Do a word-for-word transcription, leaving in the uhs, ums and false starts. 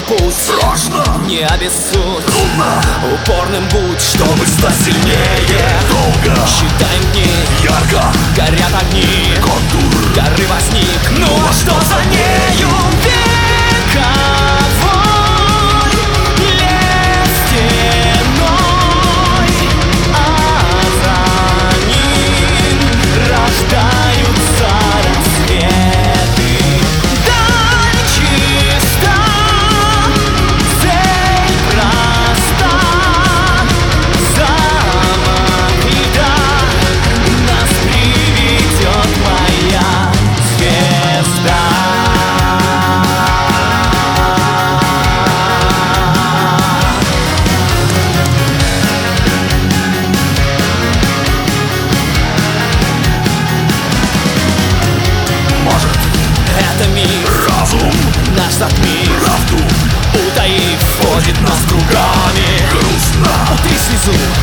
путь. Страшно, не обессудь, трудно, упорным будь, чтобы стать сильнее. Долго, считаем дни, ярко, горят огни, контур горы возник. Ну а что за нею? Вековой лес стеной, а за ним рождаются рассветы. Даль чиста, цель проста, замок льда нас приведет моя звезда. может Это миф, разум, наш затмив, правду утаив, вводит нас кругами. грустно, Утри слезу,